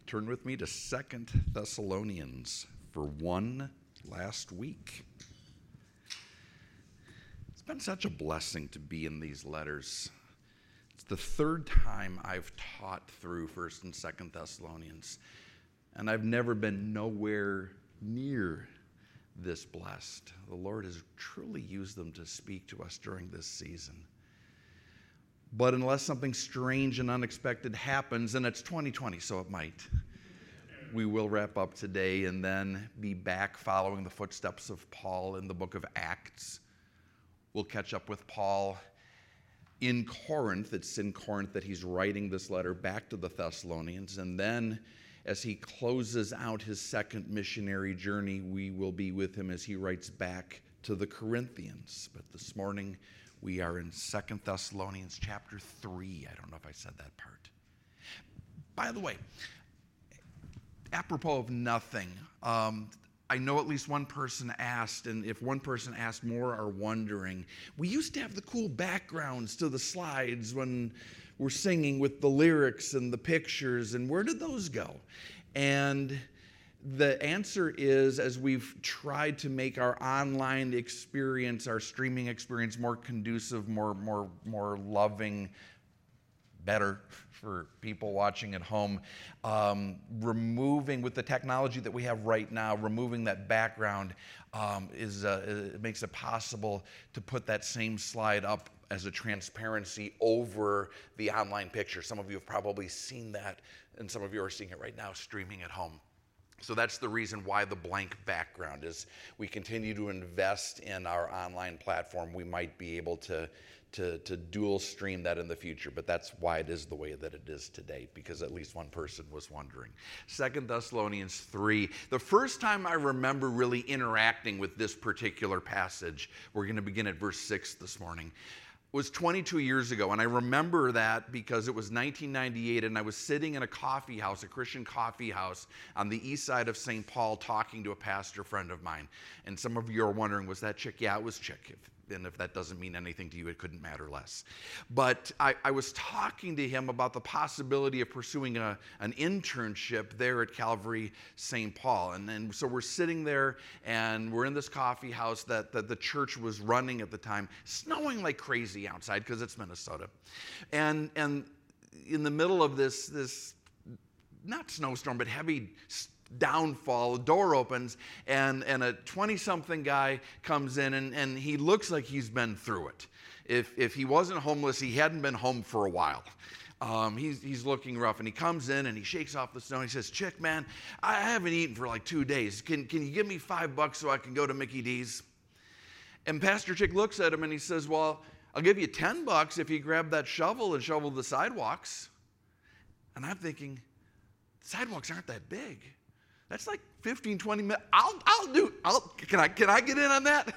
Turn with me to 2 Thessalonians for one last week. It's been such a blessing to be in these letters. It's the third time I've taught through 1st and 2nd Thessalonians, and I've never been nowhere near this blessed. The Lord has truly used them to speak to us during this season. But unless something strange and unexpected happens, and it's 2020, so it might, we will wrap up today and then be back following the footsteps of Paul in the book of Acts. We'll catch up with Paul in Corinth. It's in Corinth that he's writing this letter back to the Thessalonians. And then as he closes out his second missionary journey, we will be with him as he writes back to the Corinthians. But this morning, we are in 2 Thessalonians chapter 3. I don't know if I said that part. By the way, apropos of nothing, I know at least one person asked, and if one person asked, more are wondering. We used to have the cool backgrounds to the slides when we're singing with the lyrics and the pictures, and where did those go? And the answer is, as we've tried to make our online experience, our streaming experience more conducive, more loving, better for people watching at home, removing, with the technology that we have right now, removing that background it makes it possible to put that same slide up as a transparency over the online picture. Some of you have probably seen that, and some of you are seeing it right now streaming at home. So that's the reason why the blank background is. We continue to invest in our online platform. We might be able to dual stream that in the future, but that's why it is the way that it is today, because at least one person was wondering. 2 Thessalonians 3. The first time I remember really interacting with this particular passage, we're going to begin at verse 6 this morning, was 22 years ago. And I remember that because it was 1998 and I was sitting in a coffee house, a Christian coffee house on the east side of St. Paul, talking to a pastor friend of mine. And some of you are wondering, was that Chick? Yeah, it was Chick. And if that doesn't mean anything to you, it couldn't matter less. But I was talking to him about the possibility of pursuing an internship there at Calvary St. Paul. And then so we're sitting there and we're in this coffee house that the church was running at the time, snowing like crazy outside because it's Minnesota. And in the middle of this not snowstorm, but heavy downfall, the door opens, and a 20-something guy comes in, and he looks like he's been through it. If he wasn't homeless, he hadn't been home for a while. He's looking rough, and he comes in, and he shakes off the snow, and he says, "Chick, man, I haven't eaten for like 2 days. Can you give me $5 so I can go to Mickey D's?" And Pastor Chick looks at him, and he says, "Well, I'll give you $10 if you grab that shovel and shovel the sidewalks." And I'm thinking, sidewalks aren't that big. That's like 15, 20 minutes. Can I get in on that?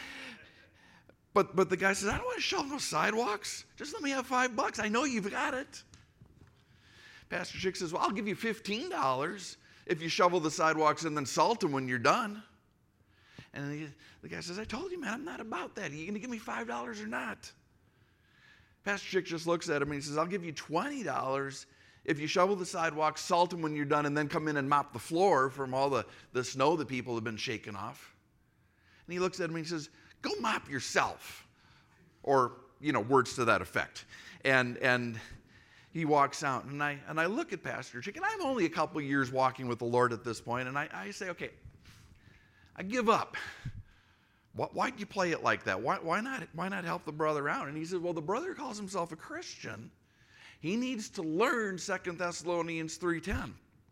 But the guy says, "I don't want to shovel no sidewalks. Just let me have $5. I know you've got it." Pastor Chick says, "Well, I'll give you $15 if you shovel the sidewalks and then salt them when you're done." And the guy says, "I told you, man, I'm not about that. Are you going to give me $5 or not?" Pastor Chick just looks at him and he says, "I'll give you $20 if you shovel the sidewalks, salt them when you're done, and then come in and mop the floor from all the snow that people have been shaking off." And he looks at him and he says, "Go mop yourself," or, words to that effect. And he walks out, and I look at Pastor Chick, and I'm only a couple years walking with the Lord at this point, and I say, okay, I give up. Why'd you play it like that? Why not help the brother out? And he said, "Well, the brother calls himself a Christian. He needs to learn 2 Thessalonians 3:10.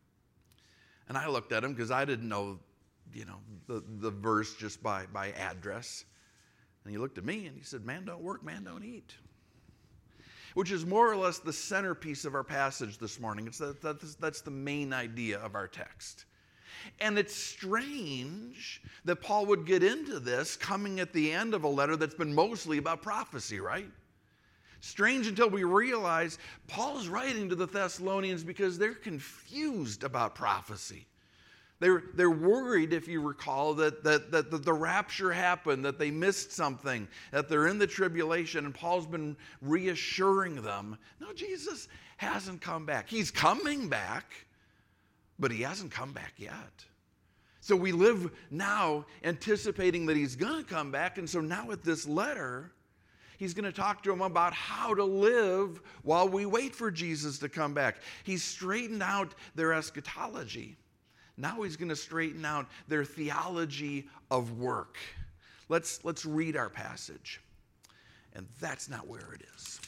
And I looked at him because I didn't know, the verse just by address. And he looked at me and he said, "Man don't work, man don't eat." Which is more or less the centerpiece of our passage this morning. That's the main idea of our text. And it's strange that Paul would get into this coming at the end of a letter that's been mostly about prophecy, right? Strange until we realize Paul is writing to the Thessalonians because they're confused about prophecy. They're worried, if you recall, that the rapture happened, that they missed something, that they're in the tribulation, and Paul's been reassuring them, no, Jesus hasn't come back. He's coming back, but he hasn't come back yet. So we live now anticipating that he's going to come back. And so now with this letter, he's going to talk to them about how to live while we wait for Jesus to come back. He's straightened out their eschatology. Now he's going to straighten out their theology of work. Let's read our passage. And that's not where it is.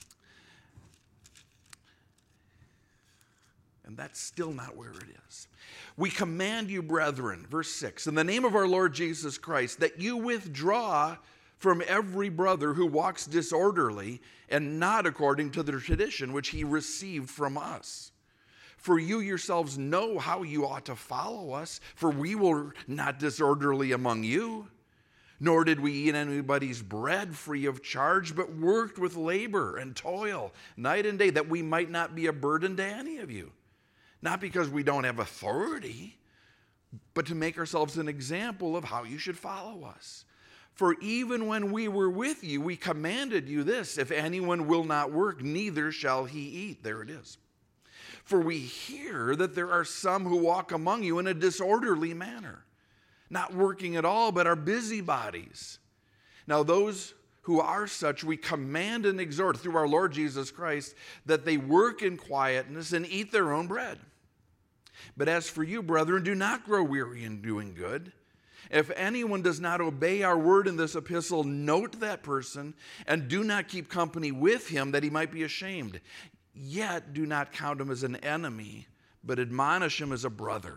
And that's still not where it is. We command you, brethren, verse 6, in the name of our Lord Jesus Christ, that you withdraw from every brother who walks disorderly and not according to the tradition which he received from us. For you yourselves know how you ought to follow us, for we were not disorderly among you, nor did we eat anybody's bread free of charge, but worked with labor and toil night and day, that we might not be a burden to any of you. Not because we don't have authority, but to make ourselves an example of how you should follow us. For even when we were with you, we commanded you this: if anyone will not work, neither shall he eat. There it is. For we hear that there are some who walk among you in a disorderly manner, not working at all, but are busybodies. Now those who are such, we command and exhort through our Lord Jesus Christ that they work in quietness and eat their own bread. But as for you, brethren, do not grow weary in doing good. If anyone does not obey our word in this epistle, note that person and do not keep company with him, that he might be ashamed. Yet do not count him as an enemy, but admonish him as a brother.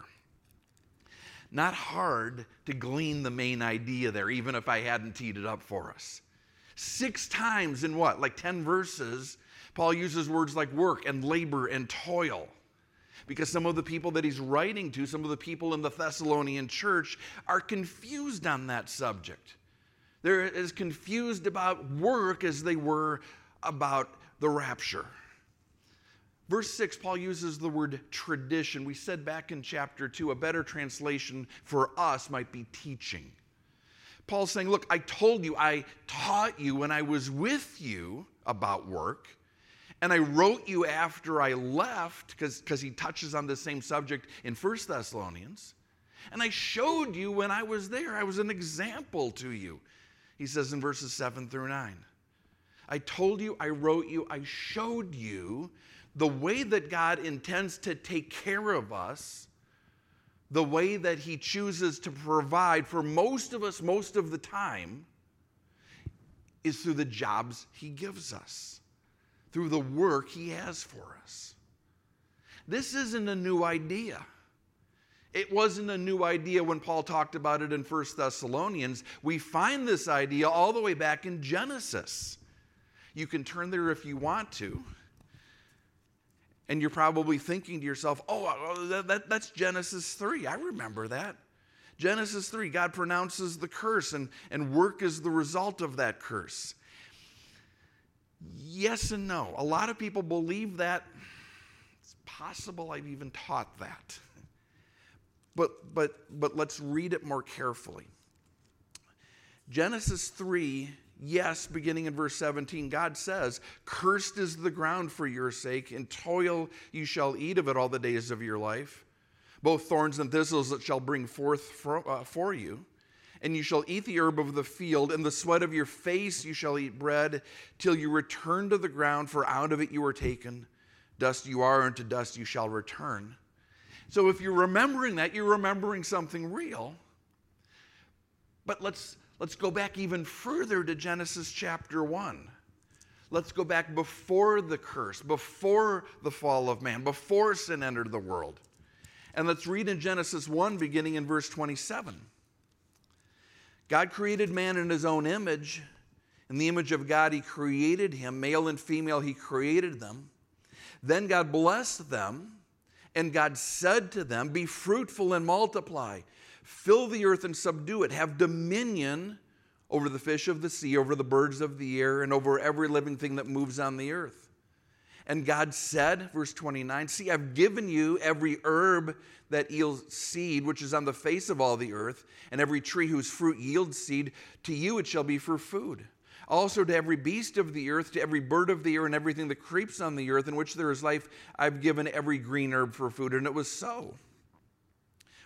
Not hard to glean the main idea there, even if I hadn't teed it up for us. 6 times in what? Like 10 verses, Paul uses words like work and labor and toil. Because some of the people that he's writing to, some of the people in the Thessalonian church, are confused on that subject. They're as confused about work as they were about the rapture. Verse 6, Paul uses the word tradition. We said back in chapter 2, a better translation for us might be teaching. Paul's saying, look, I told you, I taught you when I was with you about work, and I wrote you after I left, because he touches on the same subject in 1 Thessalonians, and I showed you when I was there. I was an example to you, he says in verses 7 through 9. I told you, I wrote you, I showed you the way that God intends to take care of us, the way that he chooses to provide for most of us most of the time, is through the jobs he gives us, through the work he has for us. This isn't a new idea. It wasn't a new idea when Paul talked about it in 1 Thessalonians. We find this idea all the way back in Genesis. You can turn there if you want to. And you're probably thinking to yourself, that's Genesis 3. I remember that. Genesis 3, God pronounces the curse, and work is the result of that curse. Yes and no. A lot of people believe that. It's possible I've even taught that. But let's read it more carefully. Genesis 3, yes, beginning in verse 17, God says, cursed is the ground for your sake, in toil you shall eat of it all the days of your life. Both thorns and thistles it shall bring forth for you. And you shall eat the herb of the field, and the sweat of your face you shall eat bread, till you return to the ground, for out of it you are taken. Dust you are, and to dust you shall return. So if you're remembering that, you're remembering something real. But let's go back even further to Genesis chapter 1. Let's go back before the curse, before the fall of man, before sin entered the world. And let's read in Genesis 1, beginning in verse 27. God created man in his own image. In the image of God he created him. Male and female he created them. Then God blessed them, and God said to them, be fruitful and multiply. Fill the earth and subdue it. Have dominion over the fish of the sea, over the birds of the air, and over every living thing that moves on the earth. And God said, verse 29, see, I've given you every herb that yields seed, which is on the face of all the earth, and every tree whose fruit yields seed. To you it shall be for food. Also to every beast of the earth, to every bird of the air, and everything that creeps on the earth, in which there is life, I've given every green herb for food. And it was so.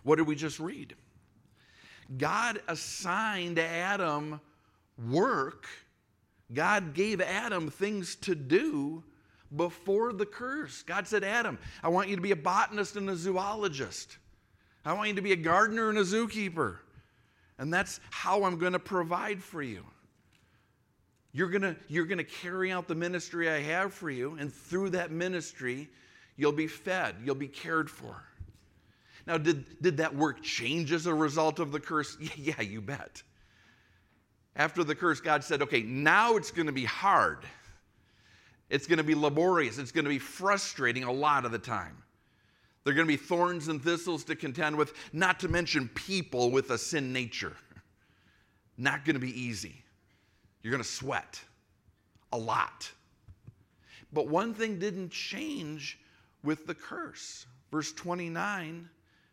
What did we just read? God assigned Adam work. God gave Adam things to do before the curse. God said, Adam, I want you to be a botanist and a zoologist. I want you to be a gardener and a zookeeper. And that's how I'm going to provide for you. You're going to carry out the ministry I have for you, and through that ministry, you'll be fed, you'll be cared for. Now, did that work change as a result of the curse? Yeah, you bet. After the curse, God said, okay, now it's going to be hard. It's going to be laborious. It's going to be frustrating a lot of the time. There are going to be thorns and thistles to contend with, not to mention people with a sin nature. Not going to be easy. You're going to sweat a lot. But one thing didn't change with the curse. Verse 29,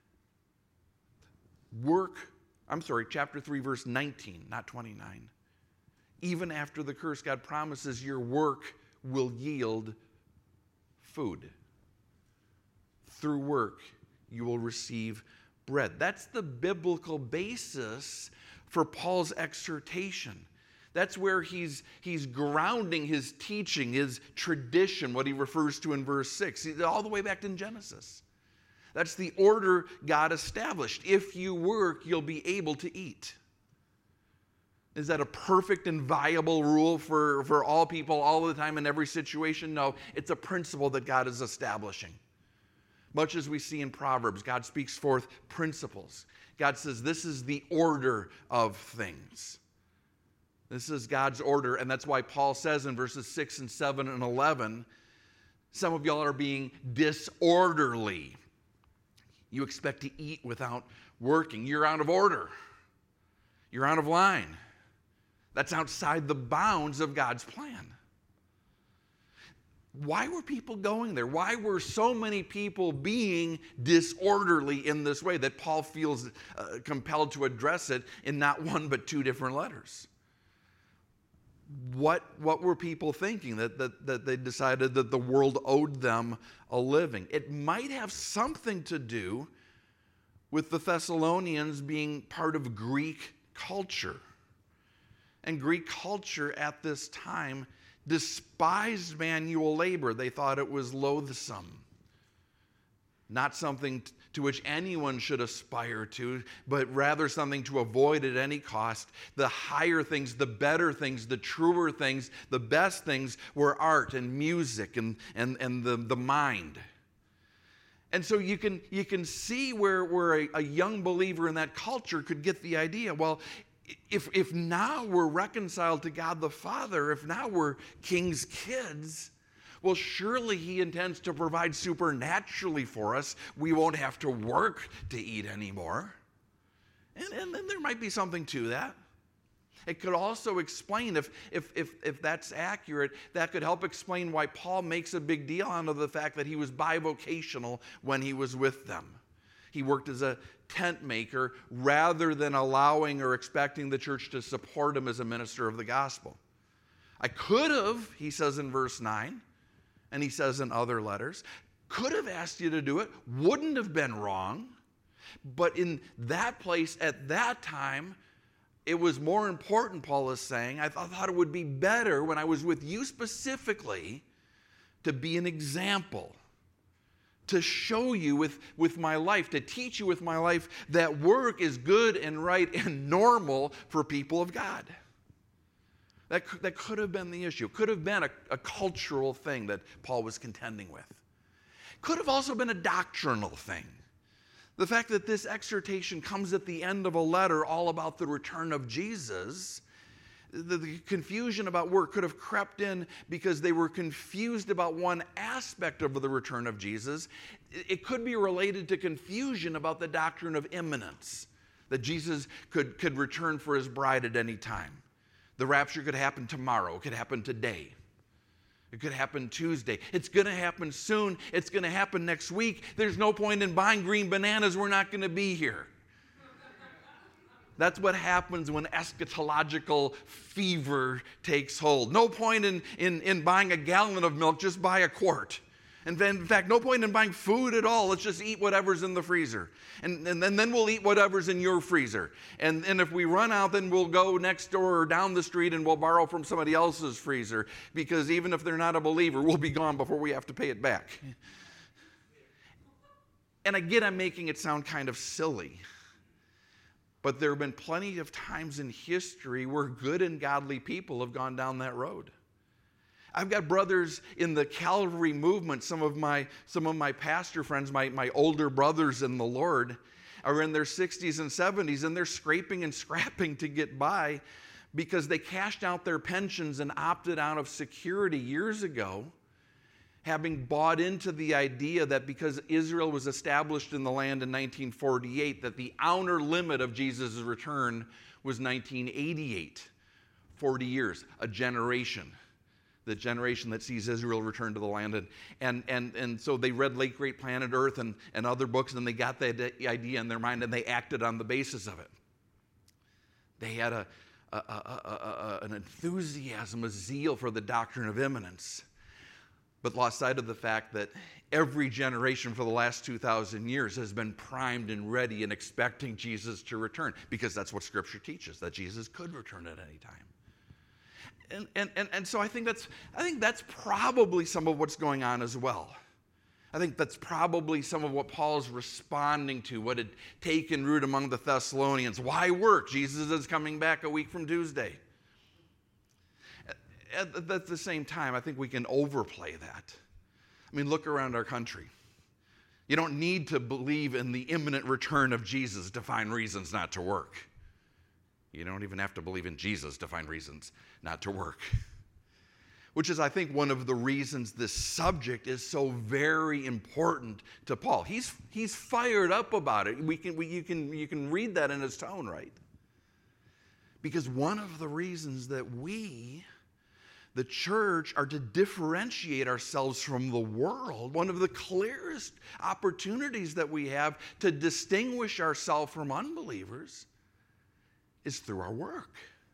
chapter 3, verse 19, not 29. Even after the curse, God promises your work will yield food. Through work, you will receive bread. That's the biblical basis for Paul's exhortation. That's where he's grounding his teaching, his tradition, what he refers to in verse 6, all the way back in Genesis. That's the order God established. If you work, you'll be able to eat. Is that a perfect and viable rule for all people all the time in every situation? No, it's a principle that God is establishing. Much as we see in Proverbs, God speaks forth principles. God says this is the order of things. This is God's order, and that's why Paul says in verses 6 and 7 and 11, some of y'all are being disorderly. You expect to eat without working. You're out of order. You're out of line. That's outside the bounds of God's plan. Why were people going there? Why were so many people being disorderly in this way that Paul feels compelled to address it in not one but two different letters? What were people thinking that they decided that the world owed them a living? It might have something to do with the Thessalonians being part of Greek culture. And Greek culture at this time despised manual labor. They thought it was loathsome. Not something to which anyone should aspire to, but rather something to avoid at any cost. The higher things, the better things, the truer things, the best things were art and music and the mind. And so you can see where a young believer in that culture could get the idea, well, if now we're reconciled to God the Father, if now we're King's kids, well, surely he intends to provide supernaturally for us. We won't have to work to eat anymore. And there might be something to that. It could also explain, if that's accurate, that could help explain why Paul makes a big deal out of the fact that he was bivocational when he was with them. He worked as a tent maker rather than allowing or expecting the church to support him as a minister of the gospel. I could have, he says in verse 9, and he says in other letters, could have asked you to do it, wouldn't have been wrong, but in that place at that time, it was more important, Paul is saying, I thought it would be better when I was with you specifically to be an example, to show you with my life, to teach you with my life that work is good and right and normal for people of God. That could have been the issue. It could have been a cultural thing that Paul was contending with. Could have also been a doctrinal thing. The fact that this exhortation comes at the end of a letter all about the return of Jesus, the confusion about work could have crept in because they were confused about one aspect of the return of Jesus. It could be related to confusion about the doctrine of imminence, that Jesus could return for his bride at any time. The rapture could happen tomorrow. It could happen today. It could happen Tuesday. It's going to happen soon. It's going to happen next week. There's no point in buying green bananas. We're not going to be here. That's what happens when eschatological fever takes hold. No point in buying a gallon of milk. Just buy a quart. And in fact, no point in buying food at all. Let's just eat whatever's in the freezer. And then we'll eat whatever's in your freezer. And if we run out, then we'll go next door or down the street and we'll borrow from somebody else's freezer. Because even if they're not a believer, we'll be gone before we have to pay it back. And again, I'm making it sound kind of silly. But there have been plenty of times in history where good and godly people have gone down that road. I've got brothers in the Calvary movement. Some of my pastor friends, my older brothers in the Lord, are in their 60s and 70s, and they're scraping and scrapping to get by because they cashed out their pensions and opted out of security years ago, having bought into the idea that because Israel was established in the land in 1948, that the outer limit of Jesus' return was 1988, 40 years, a generation. The generation that sees Israel return to the land. And so they read Late Great Planet Earth and other books, and they got the idea in their mind, and they acted on the basis of it. They had an enthusiasm, a zeal for the doctrine of imminence, but lost sight of the fact that every generation for the last 2,000 years has been primed and ready and expecting Jesus to return, because that's what Scripture teaches, that Jesus could return at any time. And so I think that's probably some of what's going on as well. I think that's probably some of what Paul's responding to, what had taken root among the Thessalonians. Why work? Jesus is coming back a week from Tuesday. At the same time, I think we can overplay that. I mean, look around our country. You don't need to believe in the imminent return of Jesus to find reasons not to work. You don't even have to believe in Jesus to find reasons not to work. Which is, I think, one of the reasons this subject is so very important to Paul. He's fired up about it. You can read that in his tone, right? Because one of the reasons that we, the church, are to differentiate ourselves from the world, one of the clearest opportunities that we have to distinguish ourselves from unbelievers, is through our work.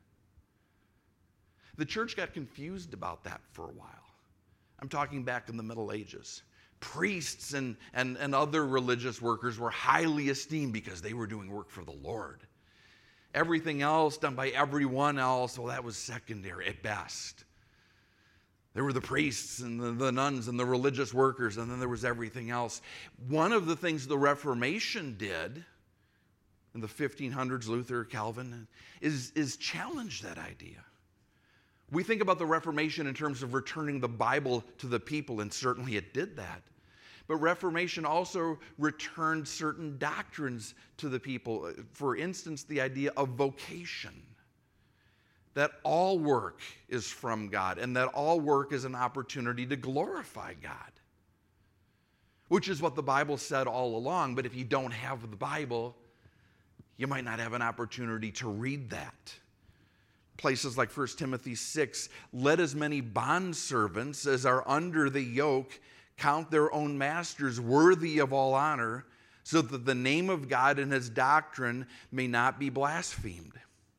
The church got confused about that for a while. I'm talking back in the Middle Ages. Priests and other religious workers were highly esteemed because they were doing work for the Lord. Everything else done by everyone else, well, that was secondary at best. There were the priests and the nuns and the religious workers, and then there was everything else. One of the things the Reformation did in the 1500s, Luther, Calvin, is challenge that idea. We think about the Reformation in terms of returning the Bible to the people, and certainly it did that. But Reformation also returned certain doctrines to the people. For instance, the idea of vocation, that all work is from God, and that all work is an opportunity to glorify God, which is what the Bible said all along. But if you don't have the Bible, you might not have an opportunity to read that. Places like 1 Timothy 6, let as many bondservants as are under the yoke count their own masters worthy of all honor, so that the name of God and his doctrine may not be blasphemed.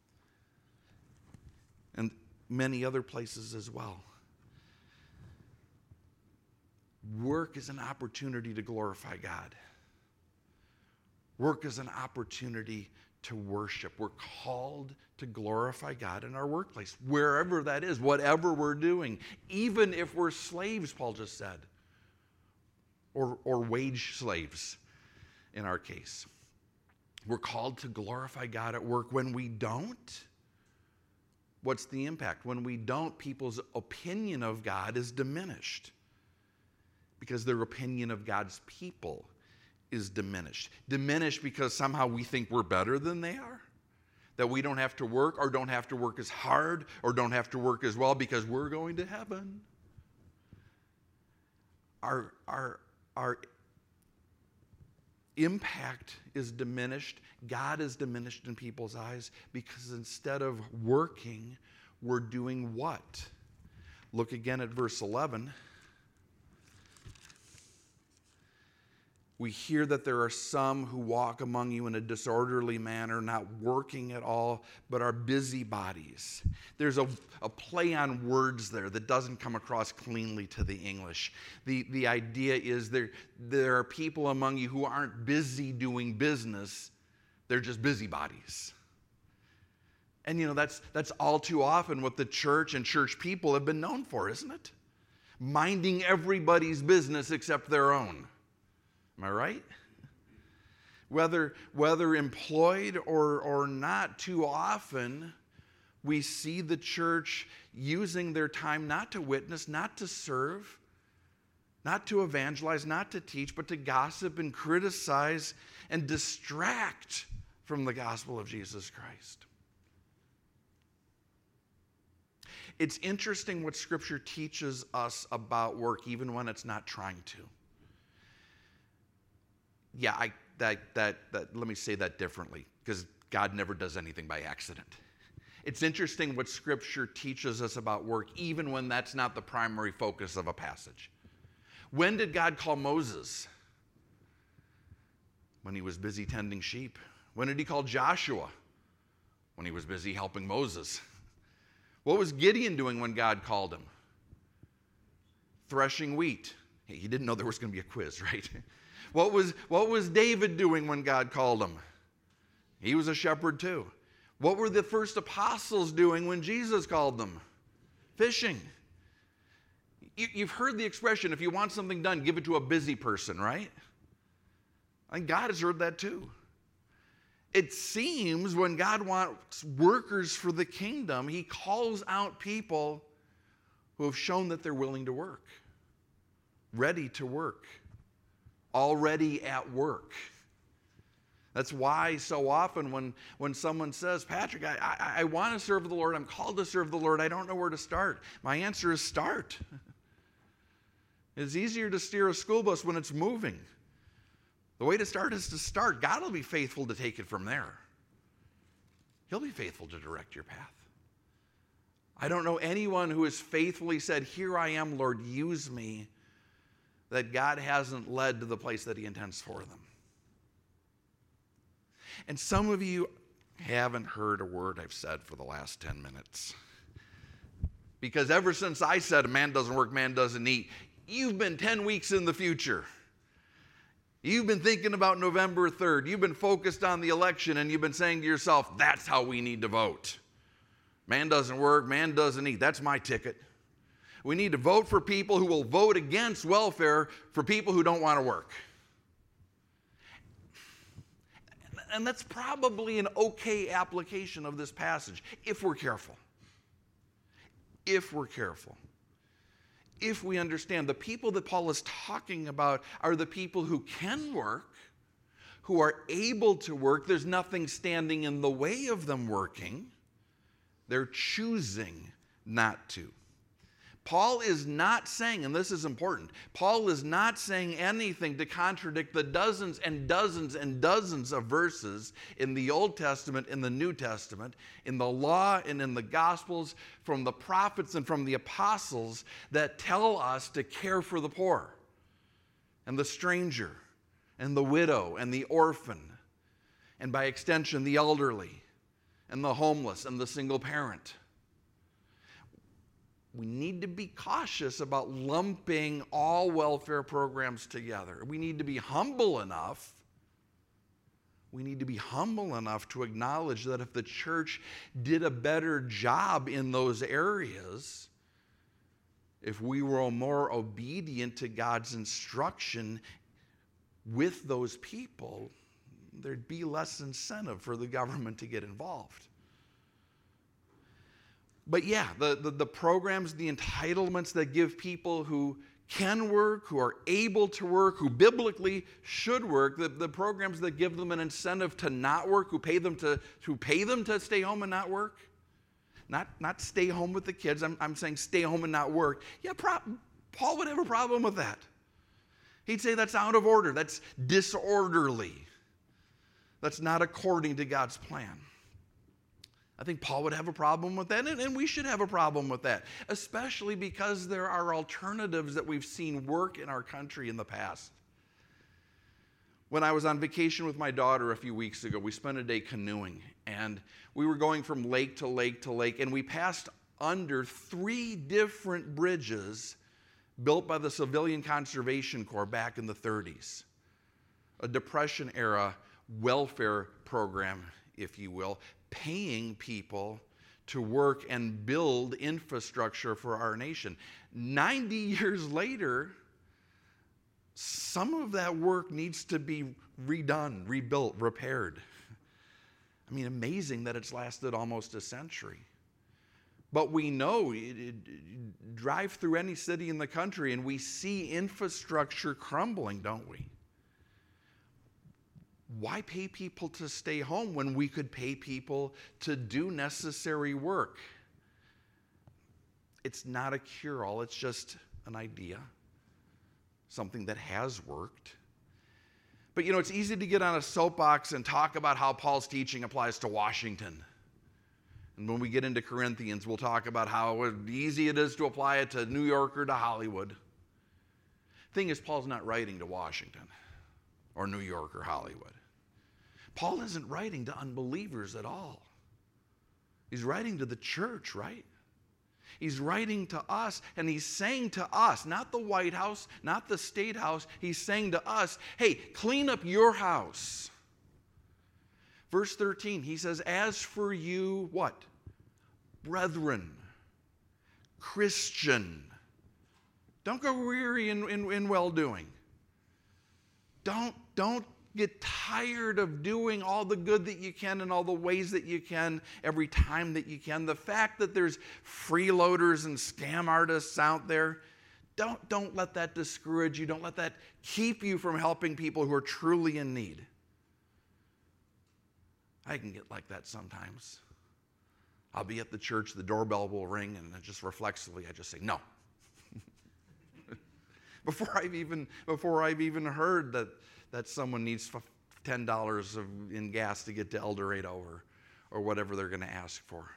And many other places as well. Work is an opportunity to glorify God. Work is an opportunity to worship. We're called to glorify God in our workplace, wherever that is, whatever we're doing, even if we're slaves, Paul just said, or wage slaves in our case. We're called to glorify God at work. When we don't, what's the impact? When we don't, people's opinion of God is diminished because their opinion of God's people is diminished. Diminished because somehow we think we're better than they are, that we don't have to work, or don't have to work as hard, or don't have to work as well because we're going to heaven. Our impact is diminished. God is diminished in people's eyes because instead of working, we're doing what? Look again at verse 11. We hear that there are some who walk among you in a disorderly manner, not working at all, but are busybodies. There's a play on words there that doesn't come across cleanly to the English. The idea is there are people among you who aren't busy doing business. They're just busybodies. And that's all too often what the church and church people have been known for, isn't it? Minding everybody's business except their own. Am I right? Whether employed or not, too often we see the church using their time not to witness, not to serve, not to evangelize, not to teach, but to gossip and criticize and distract from the gospel of Jesus Christ. It's interesting what Scripture teaches us about work, even when it's not trying to. Yeah, let me say that differently, because God never does anything by accident. It's interesting what Scripture teaches us about work, even when that's not the primary focus of a passage. When did God call Moses? When he was busy tending sheep. When did he call Joshua? When he was busy helping Moses. What was Gideon doing when God called him? Threshing wheat. Hey, he didn't know there was going to be a quiz, right? What was David doing when God called him? He was a shepherd too. What were the first apostles doing when Jesus called them? Fishing. You've heard the expression, if you want something done, give it to a busy person, right? I think God has heard that too. It seems when God wants workers for the kingdom, he calls out people who have shown that they're willing to work, ready to work, already at work. That's why so often when someone says, Patrick, I want to serve the Lord, I'm called to serve the Lord, I don't know where to start. My answer is start. It's easier to steer a school bus when it's moving. The way to start is to start. God will be faithful to take it from there. He'll be faithful to direct your path. I don't know anyone who has faithfully said, here I am, Lord, use me, that God hasn't led to the place that he intends for them. And some of you haven't heard a word I've said for the last 10 minutes. Because ever since I said, man doesn't work, man doesn't eat, you've been 10 weeks in the future. You've been thinking about November 3rd. You've been focused on the election, and you've been saying to yourself, that's how we need to vote. Man doesn't work, man doesn't eat. That's my ticket. We need to vote for people who will vote against welfare for people who don't want to work. And that's probably an okay application of this passage, if we're careful. If we're careful. If we understand the people that Paul is talking about are the people who can work, who are able to work. There's nothing standing in the way of them working. They're choosing not to. Paul is not saying, and this is important, Paul is not saying anything to contradict the dozens and dozens and dozens of verses in the Old Testament, in the New Testament, in the law and in the Gospels, from the prophets and from the apostles that tell us to care for the poor and the stranger and the widow and the orphan, and by extension the elderly and the homeless and the single parent. We need to be cautious about lumping all welfare programs together. We need to be humble enough. We need to be humble enough to acknowledge that if the church did a better job in those areas, if we were more obedient to God's instruction with those people, there'd be less incentive for the government to get involved. But yeah, the programs, the entitlements that give people who can work, who are able to work, who biblically should work, the programs that give them an incentive to not work, who pay them to stay home and not work, not stay home with the kids. I'm saying stay home and not work. Yeah, Paul would have a problem with that. He'd say that's out of order. That's disorderly. That's not according to God's plan. I think Paul would have a problem with that, and we should have a problem with that, especially because there are alternatives that we've seen work in our country in the past. When I was on vacation with my daughter a few weeks ago, we spent a day canoeing, and we were going from lake to lake to lake, and we passed under 3 different bridges built by the Civilian Conservation Corps back in the 30s. A Depression-era welfare program, if you will, paying people to work and build infrastructure for our nation. 90 years later, some of that work needs to be redone, rebuilt, repaired. I mean, amazing that it's lasted almost a century. But we know, drive through any city in the country and we see infrastructure crumbling, don't we? Why pay people to stay home when we could pay people to do necessary work? It's not a cure-all, it's just an idea. Something that has worked. But it's easy to get on a soapbox and talk about how Paul's teaching applies to Washington. And when we get into Corinthians, we'll talk about how easy it is to apply it to New York or to Hollywood. Thing is, Paul's not writing to Washington or New York or Hollywood. Paul isn't writing to unbelievers at all. He's writing to the church, right? He's writing to us, and he's saying to us, not the White House, not the State House, he's saying to us, hey, clean up your house. Verse 13, he says, as for you, what? Brethren, Christian. Don't go weary in well-doing. Don't get tired of doing all the good that you can in all the ways that you can every time that you can. The fact that there's freeloaders and scam artists out there, don't let that discourage you. Don't let that keep you from helping people who are truly in need. I can get like that sometimes. I'll be at the church, the doorbell will ring, and just reflexively I just say no. Before I've even heard that someone needs $10 in gas to get to El Dorado or whatever they're going to ask for.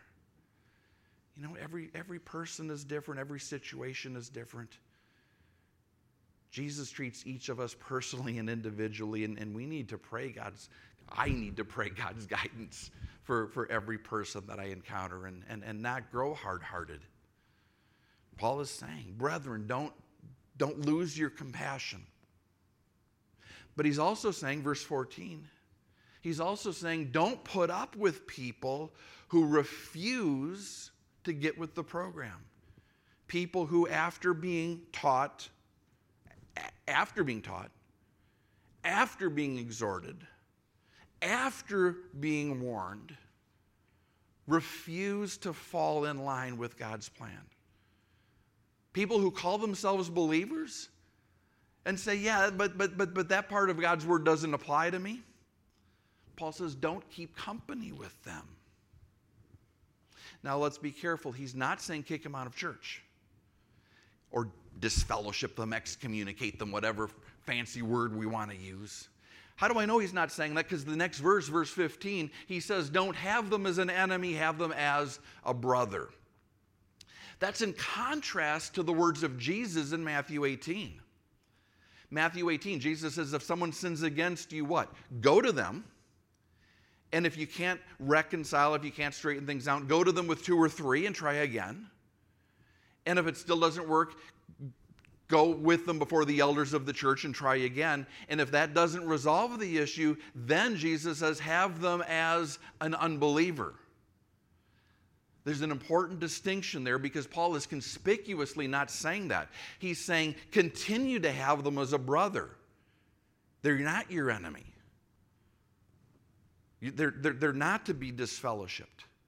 Every person is different. Every situation is different. Jesus treats each of us personally and individually, and we need to pray I need to pray God's guidance for every person that I encounter and not grow hard-hearted. Paul is saying, brethren, don't lose your compassion. But he's also saying, verse 14, he's also saying, don't put up with people who refuse to get with the program. People who after being taught, after being exhorted, after being warned, refuse to fall in line with God's plan. People who call themselves believers and say, yeah, but that part of God's word doesn't apply to me. Paul says, don't keep company with them. Now let's be careful. He's not saying kick them out of church or disfellowship them, excommunicate them, whatever fancy word we want to use. How do I know he's not saying that? Because the next verse, verse 15, he says, don't have them as an enemy, have them as a brother. That's in contrast to the words of Jesus in Matthew 18. Matthew 18, Jesus says, if someone sins against you, what? Go to them. And if you can't reconcile, if you can't straighten things out, go to them with 2 or 3 and try again. And if it still doesn't work, go with them before the elders of the church and try again. And if that doesn't resolve the issue, then Jesus says, have them as an unbeliever. There's an important distinction there because Paul is conspicuously not saying that. He's saying, continue to have them as a brother. They're not your enemy. They're not to be disfellowshipped.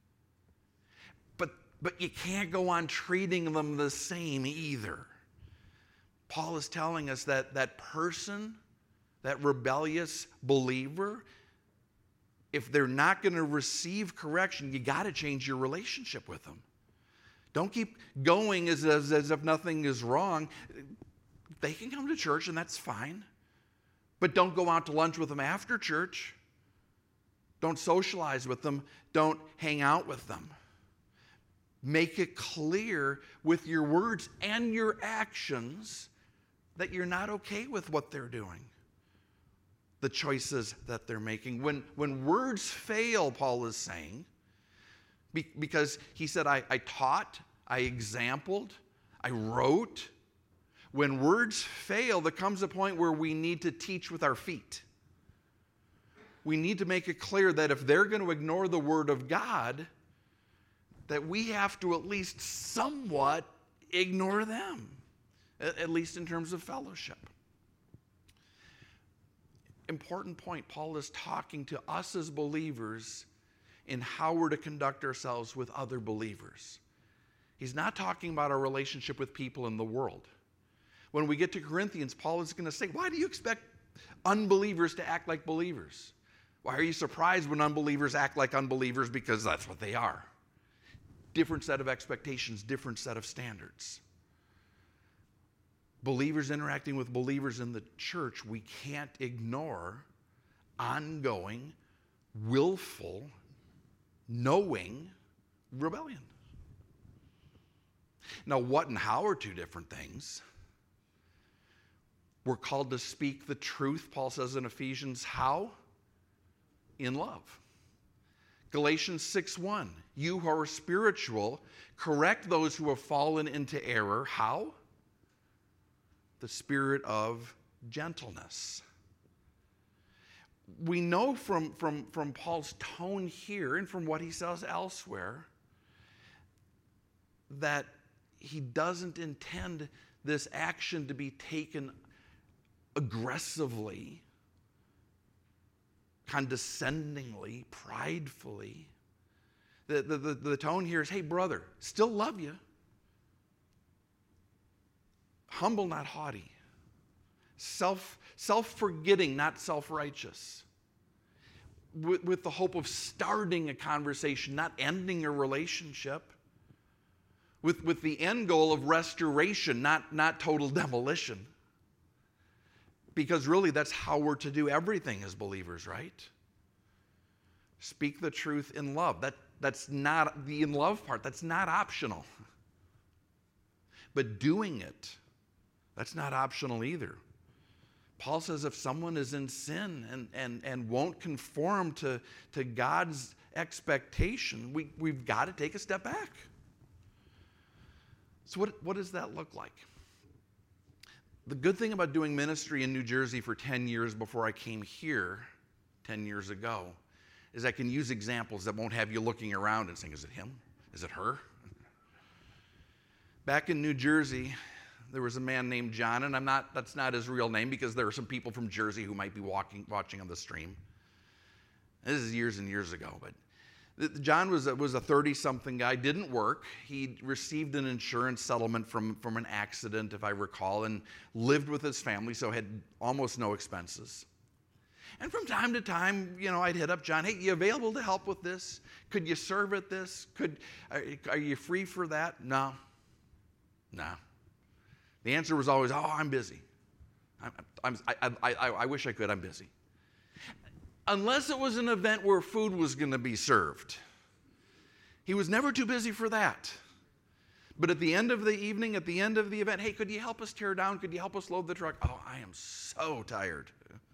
But you can't go on treating them the same either. Paul is telling us that that person, that rebellious believer, if they're not going to receive correction, you got to change your relationship with them. Don't keep going as if nothing is wrong. They can come to church and that's fine. But don't go out to lunch with them after church. Don't socialize with them. Don't hang out with them. Make it clear with your words and your actions that you're not okay with what they're doing. the choices that they're making. When words fail, Paul is saying, because he said, I taught, I exampled, I wrote. When words fail, there comes a point where we need to teach with our feet. We need to make it clear that if they're going to ignore the Word of God, that we have to at least somewhat ignore them, at least in terms of fellowship. Important point, Paul is talking to us as believers in how we're to conduct ourselves with other believers. He's not talking about our relationship with people in the world. When we get to Corinthians, Paul is going to say, why do you expect unbelievers to act like believers? Why are you surprised when unbelievers act like unbelievers? Because that's what they are. Different set of expectations, different set of standards. Believers interacting with believers in the church, we can't ignore ongoing, willful, knowing rebellion. Now, what and how are two different things. We're called to speak the truth, Paul says in Ephesians. How? In love. Galatians 6:1, you who are spiritual, correct those who have fallen into error. How? The spirit of gentleness. We know from Paul's tone here and from what he says elsewhere that he doesn't intend this action to be taken aggressively, condescendingly, pridefully. The tone here is, hey, brother, still love you. Humble, not haughty. Self-forgetting, not self-righteous. With the hope of starting a conversation, not ending a relationship. With the end goal of restoration, not total demolition. Because really that's how we're to do everything as believers, right? Speak the truth in love. That's not the in love part. That's not optional. But doing it, that's not optional either. Paul says if someone is in sin and won't conform to God's expectation, we've got to take a step back. So what does that look like? The good thing about doing ministry in New Jersey for 10 years before I came here 10 years ago is I can use examples that won't have you looking around and saying, is it him? Is it her? Back in New Jersey, there was a man named John, and that's not his real name because there are some people from Jersey who might be watching on the stream. This is years and years ago, but John was a 30-something guy, didn't work. He received an insurance settlement from an accident, if I recall, and lived with his family, so had almost no expenses. And from time to time, I'd hit up John, hey, you available to help with this? Could you serve at this? Are you free for that? No. The answer was always, oh, I'm busy. I wish I could, I'm busy. Unless it was an event where food was going to be served. He was never too busy for that. But at the end of the evening, at the end of the event, hey, could you help us tear down? Could you help us load the truck? Oh, I am so tired.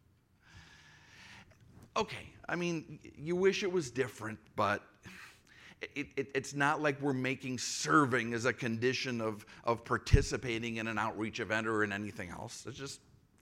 Okay, you wish it was different, but it's not like we're making serving as a condition of participating in an outreach event or in anything else. It's just,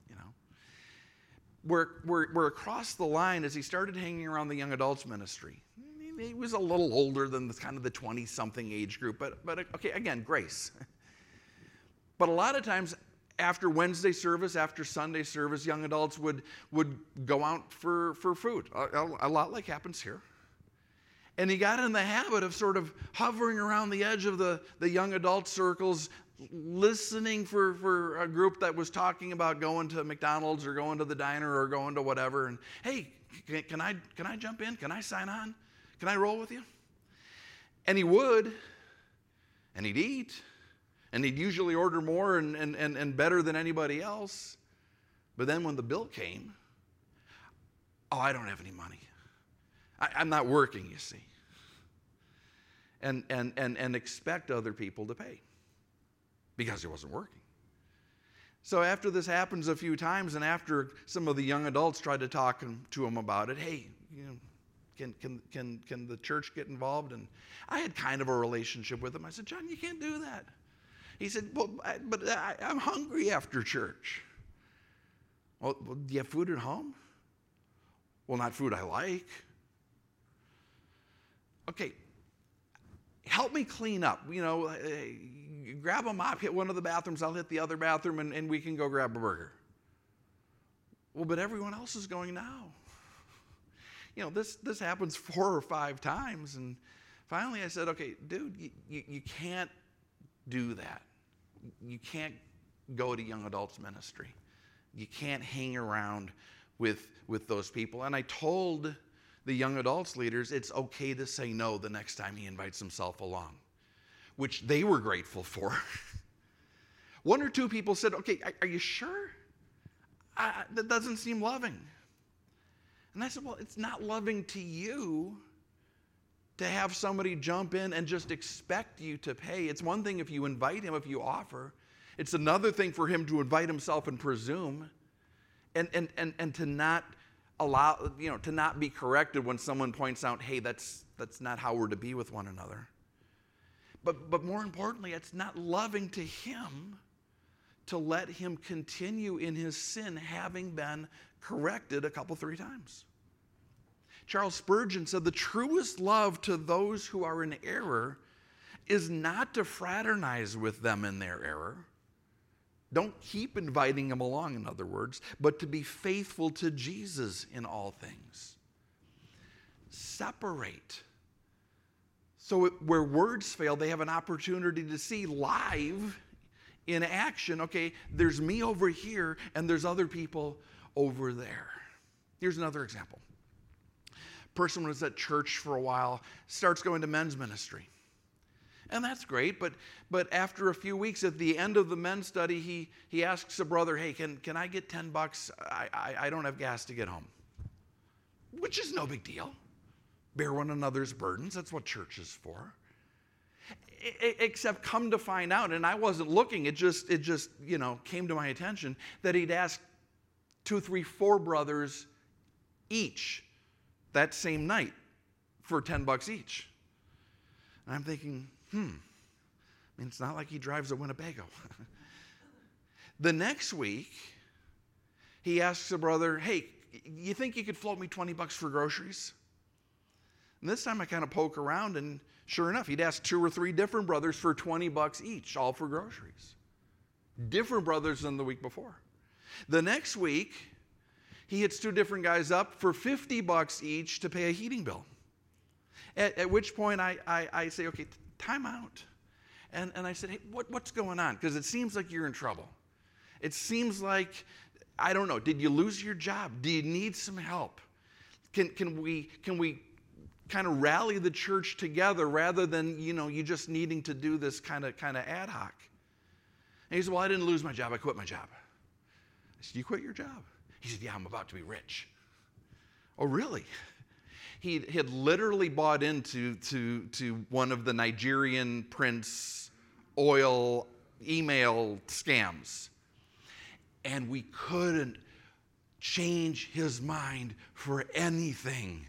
We're across the line as he started hanging around the young adults ministry. He was a little older than the 20-something age group, but okay, again, grace. But a lot of times after Wednesday service, after Sunday service, young adults would go out for food, a lot like happens here. And he got in the habit of sort of hovering around the edge of the young adult circles, listening for a group that was talking about going to McDonald's or going to the diner or going to whatever. And hey, can I jump in? Can I sign on? Can I roll with you? And he would, and he'd eat, and he'd usually order more and better than anybody else. But then when the bill came, oh, I don't have any money. I'm not working, you see. And expect other people to pay because he wasn't working. So after this happens a few times, and after some of the young adults tried to talk to him about it, hey, can the church get involved? And I had kind of a relationship with him. I said, John, you can't do that. He said, well, I'm hungry after church. Well, do you have food at home? Well, not food I like. Okay, help me clean up. Grab a mop, hit one of the bathrooms, I'll hit the other bathroom, and we can go grab a burger. Well, but everyone else is going now. This happens 4 or 5 times, and finally I said, okay, dude, you can't do that. You can't go to young adults ministry. You can't hang around with those people. And I told the young adults leaders it's okay to say no the next time he invites himself along, which they were grateful for. 1 or 2 people said, okay, are you sure? That doesn't seem loving. And I said, well, it's not loving to you to have somebody jump in and just expect you to pay. It's one thing if you invite him, if you offer. It's another thing for him to invite himself and presume and to not allow, to not be corrected when someone points out, hey, that's not how we're to be with one another. But more importantly, it's not loving to him to let him continue in his sin, having been corrected 3 times. Charles Spurgeon said, the truest love to those who are in error is not to fraternize with them in their error. Don't keep inviting them along, in other words, but to be faithful to Jesus in all things. Separate. So where words fail, they have an opportunity to see live in action, okay, there's me over here and there's other people over there. Here's another example. Person was at church for a while, starts going to men's ministry. And that's great, but after a few weeks, at the end of the men's study, he asks a brother, hey, can I get $10? I don't have gas to get home. Which is no big deal. Bear one another's burdens. That's what church is for. Except come to find out, and I wasn't looking, it just came to my attention that he'd asked 2, 3, 4 brothers each that same night for $10 each. And I'm thinking, it's not like he drives a Winnebago. The next week, he asks a brother, hey, you think you could float me $20 for groceries? And this time I kind of poke around, and sure enough, he'd asked 2 or 3 different brothers for $20 each, all for groceries. Different brothers than the week before. The next week, he hits 2 different guys up for $50 each to pay a heating bill. At which point I say, okay, time out. And I said, hey, what's going on? Because it seems like you're in trouble. It seems like, I don't know, did you lose your job? Do you need some help? Can we kind of rally the church together rather than, you just needing to do this kind of ad hoc? And he said, well, I didn't lose my job. I quit my job. I said, you quit your job? He said, yeah, I'm about to be rich. Oh, really? He had literally bought into one of the Nigerian prince oil email scams. And we couldn't change his mind for anything.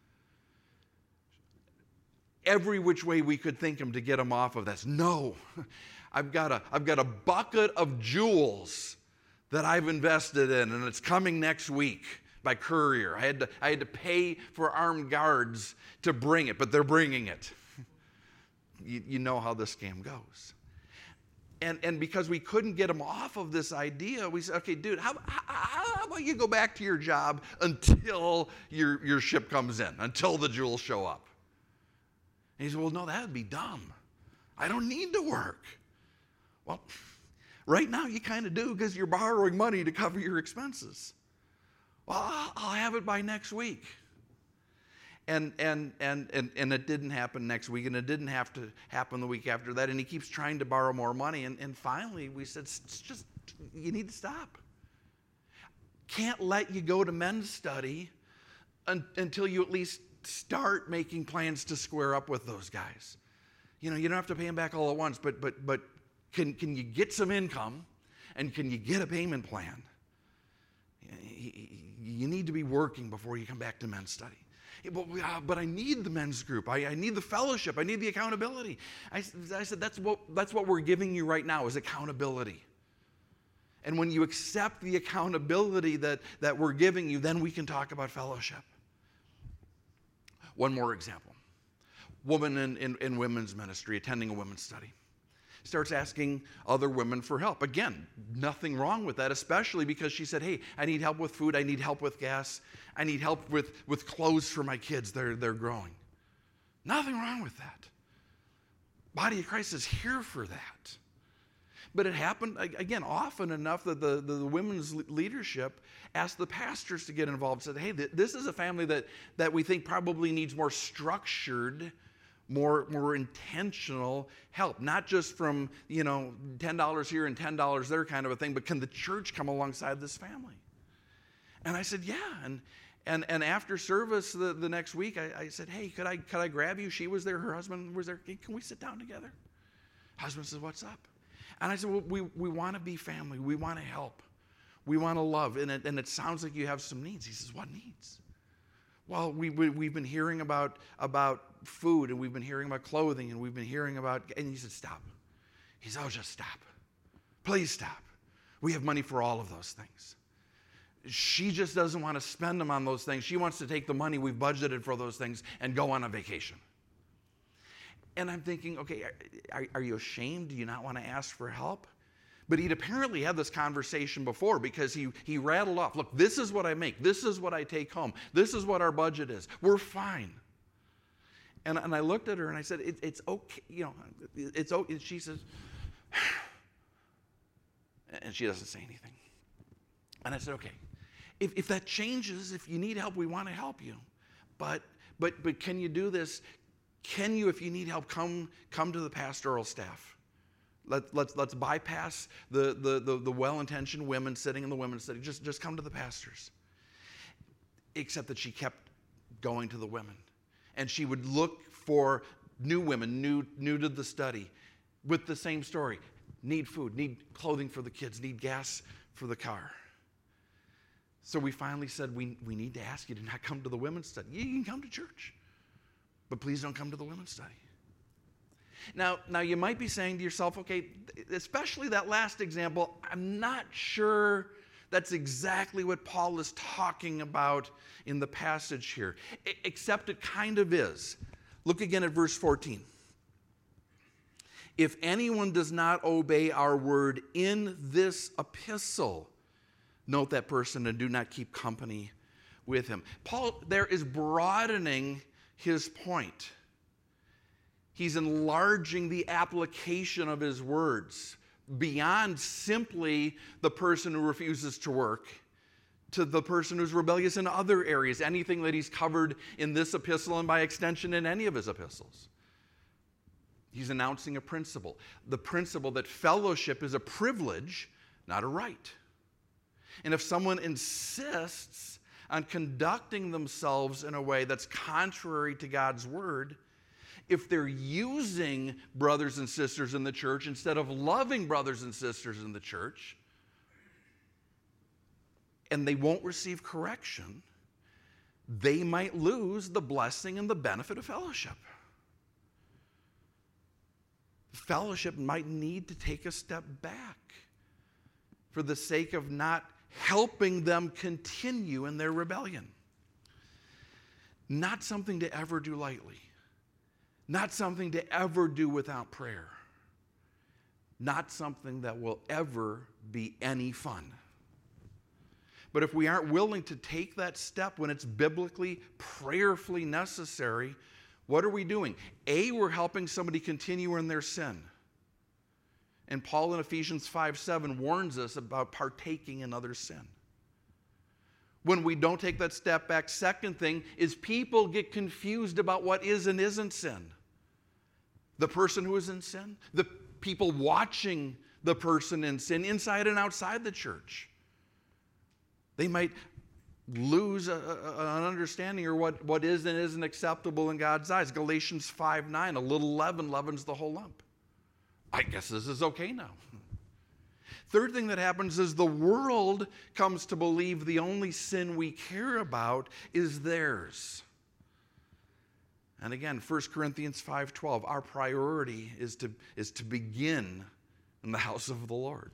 Every which way we could think him to get him off of this. No, I've got a bucket of jewels that I've invested in, and it's coming next week by courier. I had to pay for armed guards to bring it, but they're bringing it. You know how this scam goes. And because we couldn't get him off of this idea, we said, okay, dude, how about you go back to your job until your ship comes in, until the jewels show up? And he said, well, no, that would be dumb. I don't need to work. Well, right now you kind of do because you're borrowing money to cover your expenses. Well, I'll have it by next week. And it didn't happen next week, and it didn't have to happen the week after that, and he keeps trying to borrow more money, and finally we said, it's just, you need to stop. Can't let you go to men's study until you at least start making plans to square up with those guys. You don't have to pay them back all at once, but can you get some income? And can you get a payment plan? You need to be working before you come back to men's study. But I need the men's group. I need the fellowship. I need the accountability. I said, that's what we're giving you right now is accountability. And when you accept the accountability that we're giving you, then we can talk about fellowship. One more example. Woman in women's ministry, attending a women's study, starts asking other women for help. Again, nothing wrong with that, especially because she said, hey, I need help with food. I need help with gas. I need help with clothes for my kids. They're growing. Nothing wrong with that. Body of Christ is here for that. But it happened, again, often enough that the women's leadership asked the pastors to get involved, said, hey, this is a family that we think probably needs more structured, more intentional help, not just from, $10 here and $10 there kind of a thing, but can the church come alongside this family? And I said, yeah. And after service the next week, I said, hey, could I grab you? She was there, her husband was there. Hey, can we sit down together? Husband says, what's up? And I said, well, we want to be family. We want to help. We want to love. And it sounds like you have some needs. He says, what needs? Well, we've been hearing about food, and we've been hearing about clothing, and we've been hearing about, and he said, stop. He said, oh, just stop. Please stop. We have money for all of those things. She just doesn't want to spend them on those things. She wants to take the money we've budgeted for those things and go on a vacation. And I'm thinking, okay, are you ashamed? Do you not want to ask for help? But he'd apparently had this conversation before because he rattled off, look, this is what I make. This is what I take home. This is what our budget is. We're fine. And I looked at her and I said, it's okay. It's okay. She says, and she doesn't say anything. And I said, okay, if that changes, if you need help, we want to help you. But can you do this? Can you, if you need help, come to the pastoral staff? Let's bypass the well-intentioned women sitting in the women's study. Just come to the pastors. Except that she kept going to the women. And she would look for new women, new to the study, with the same story. Need food, need clothing for the kids, need gas for the car. So we finally said, we need to ask you to not come to the women's study. You can come to church, but please don't come to the women's study. Now you might be saying to yourself, okay, especially that last example, I'm not sure that's exactly what Paul is talking about in the passage here, except it kind of is. Look again at verse 14. If anyone does not obey our word in this epistle, note that person and do not keep company with him. Paul there is broadening his point. He's enlarging the application of his words beyond simply the person who refuses to work to the person who's rebellious in other areas, anything that he's covered in this epistle and by extension in any of his epistles. He's announcing a principle, the principle that fellowship is a privilege, not a right. And if someone insists on conducting themselves in a way that's contrary to God's word, if they're using brothers and sisters in the church instead of loving brothers and sisters in the church, and they won't receive correction, they might lose the blessing and the benefit of fellowship. Fellowship might need to take a step back for the sake of not helping them continue in their rebellion. Not something to ever do lightly. Not something to ever do without prayer. Not something that will ever be any fun. But if we aren't willing to take that step when it's biblically, prayerfully necessary, what are we doing? A, we're helping somebody continue in their sin. And Paul in Ephesians 5:7 warns us about partaking in other sin. When we don't take that step back, second thing is people get confused about what is and isn't sin. The person who is in sin, the people watching the person in sin inside and outside the church. They might lose an understanding or what is and isn't acceptable in God's eyes. Galatians 5:9, a little leaven leavens the whole lump. I guess this is okay now. Third thing that happens is the world comes to believe the only sin we care about is theirs. And again, 1 Corinthians 5:12, our priority is to begin in the house of the Lord.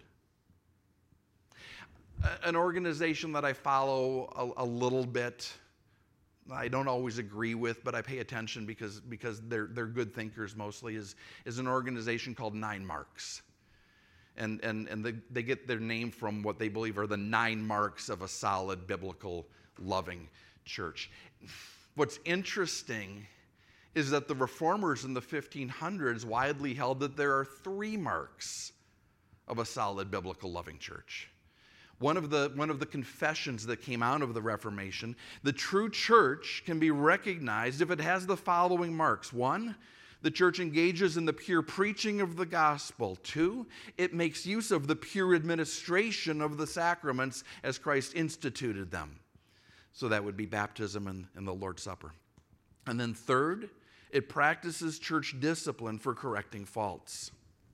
An organization that I follow a little bit, I don't always agree with, but I pay attention because they're good thinkers mostly, is an organization called 9 Marks. And they get their name from what they believe are the 9 marks of a solid, biblical, loving church. What's interesting is that the reformers in the 1500s widely held that there are 3 marks of a solid, biblical, loving church. One of the confessions that came out of the Reformation, the true church can be recognized if it has the following marks. 1, the church engages in the pure preaching of the gospel. 2, it makes use of the pure administration of the sacraments as Christ instituted them. So that would be baptism and the Lord's Supper. And then 3rd, it practices church discipline for correcting faults.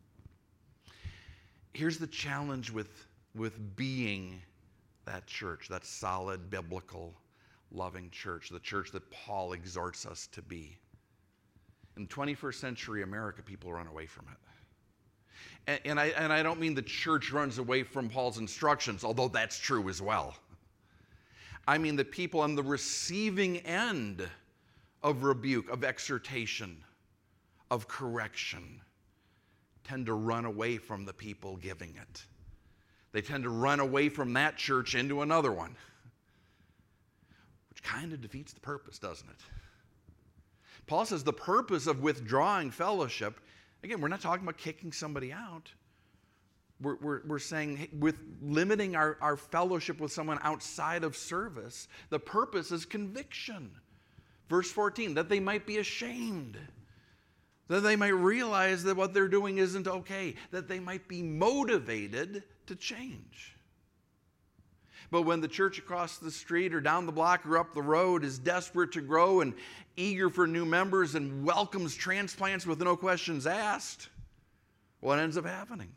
Here's the challenge with being that church, that solid, biblical, loving church, the church that Paul exhorts us to be. In 21st century America, people run away from it. And I don't mean the church runs away from Paul's instructions, although that's true as well. I mean the people on the receiving end of rebuke, of exhortation, of correction, tend to run away from the people giving it. They tend to run away from that church into another one, which kind of defeats the purpose, doesn't it? Paul says the purpose of withdrawing fellowship, again, we're not talking about kicking somebody out. We're saying, hey, with limiting our fellowship with someone outside of service, the purpose is conviction. Verse 14, that they might be ashamed, that they might realize that what they're doing isn't okay, that they might be motivated to change. But when the church across the street or down the block or up the road is desperate to grow and eager for new members and welcomes transplants with no questions asked, what ends up happening?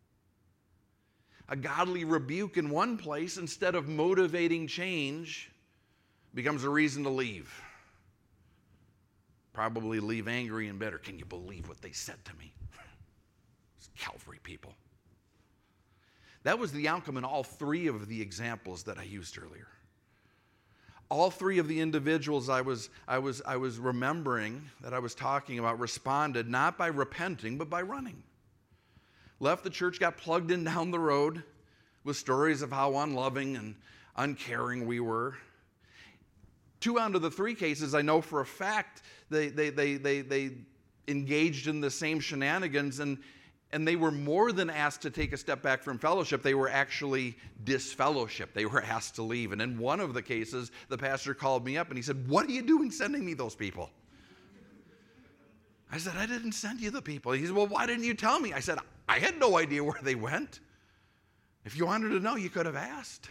A godly rebuke in one place, instead of motivating change, becomes a reason to leave. Probably leave angry and bitter. Can you believe what they said to me? It's Calvary people. That was the outcome in all 3 of the examples that I used earlier. All 3 of the individuals I was remembering that I was talking about responded not by repenting, but by running. Left the church, got plugged in down the road with stories of how unloving and uncaring we were. 2 out of the 3 cases, I know for a fact, they engaged in the same shenanigans, and they were more than asked to take a step back from fellowship. They were actually disfellowshipped. They were asked to leave. And in one of the cases, the pastor called me up and he said, "What are you doing sending me those people?" I said, "I didn't send you the people." He said, "Well, why didn't you tell me?" I said, "I had no idea where they went. If you wanted to know, you could have asked."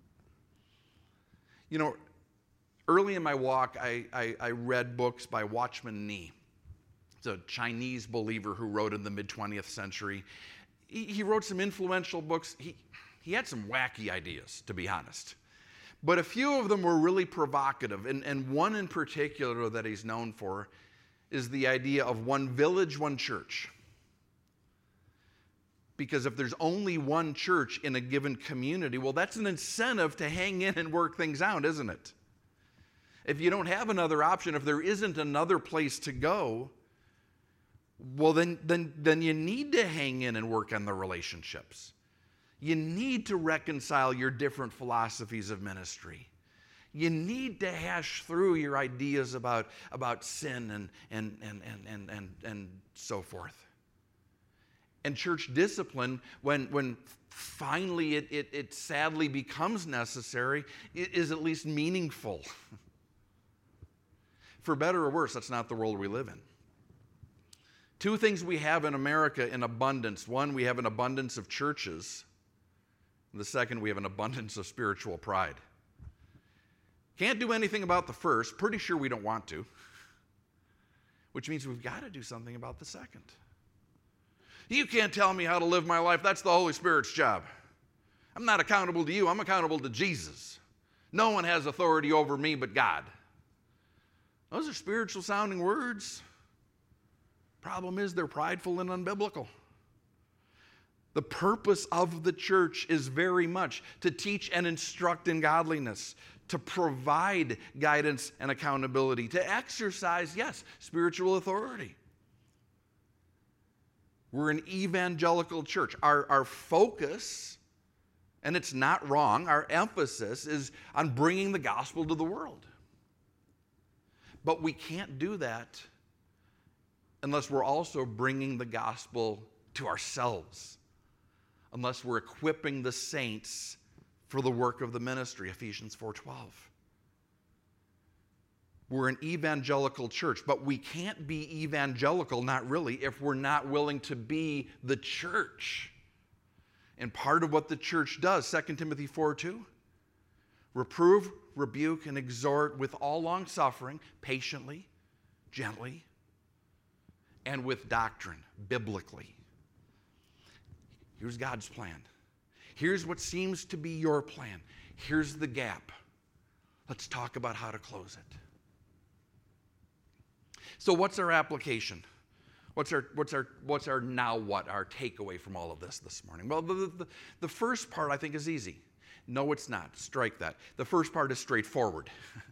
You know, early in my walk, I read books by Watchman Nee. It's a Chinese believer who wrote in the mid-20th century. He wrote some influential books. He had some wacky ideas, to be honest. But a few of them were really provocative. And one in particular that he's known for is the idea of one village, one church. Because if there's only one church in a given community, well, that's an incentive to hang in and work things out, isn't it? If you don't have another option, if there isn't another place to go, well, then you need to hang in and work on the relationships. You need to reconcile your different philosophies of ministry. You need to hash through your ideas about sin and so forth. And church discipline, when finally it sadly becomes necessary, it is at least meaningful. For better or worse, that's not the world we live in. 2 things we have in America in abundance. 1, we have an abundance of churches. And the second, we have an abundance of spiritual pride. Can't do anything about the first. Pretty sure we don't want to. Which means we've got to do something about the second. You can't tell me how to live my life. That's the Holy Spirit's job. I'm not accountable to you. I'm accountable to Jesus. No one has authority over me but God. Those are spiritual sounding words. Problem is, they're prideful and unbiblical. The purpose of the church is very much to teach and instruct in godliness, to provide guidance and accountability, to exercise, yes, spiritual authority. We're an evangelical church. Our focus, and it's not wrong, our emphasis is on bringing the gospel to the world. But we can't do that unless we're also bringing the gospel to ourselves, unless we're equipping the saints for the work of the ministry, Ephesians 4:12. We're an evangelical church, but we can't be evangelical, not really, if we're not willing to be the church. And part of what the church does, 2 Timothy 4:2, reprove, rebuke, and exhort with all long-suffering, patiently, gently, and with doctrine, biblically. Here's God's plan. Here's what seems to be your plan. Here's the gap. Let's talk about how to close it. So what's our application? What's our now what, our takeaway from all of this morning? Well, the first part I think is easy. No, it's not. Strike that. The first part is straightforward.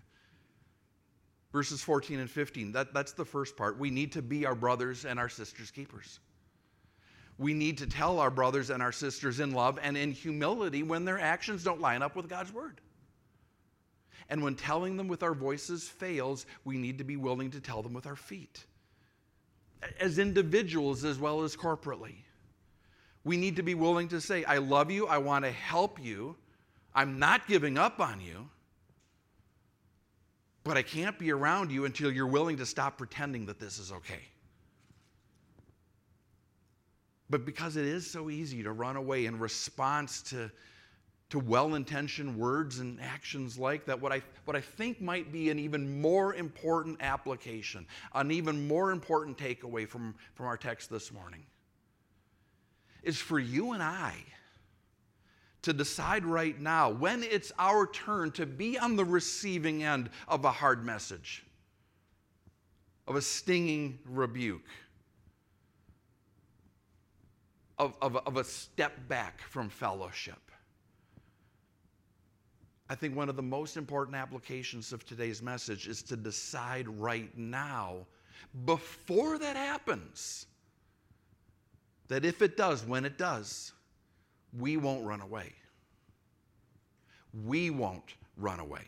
Verses 14 and 15, that's the first part. We need to be our brothers and our sisters' keepers. We need to tell our brothers and our sisters in love and in humility when their actions don't line up with God's word. And when telling them with our voices fails, we need to be willing to tell them with our feet. As individuals as well as corporately. We need to be willing to say, I love you, I want to help you, I'm not giving up on you, but I can't be around you until you're willing to stop pretending that this is okay. But because it is so easy to run away in response to well-intentioned words and actions like that, what I think might be an even more important application, an even more important takeaway from our text this morning, is for you and I to decide right now, when it's our turn to be on the receiving end of a hard message, of a stinging rebuke, of a step back from fellowship. I think one of the most important applications of today's message is to decide right now, before that happens, that if it does, when it does, we won't run away. We won't run away.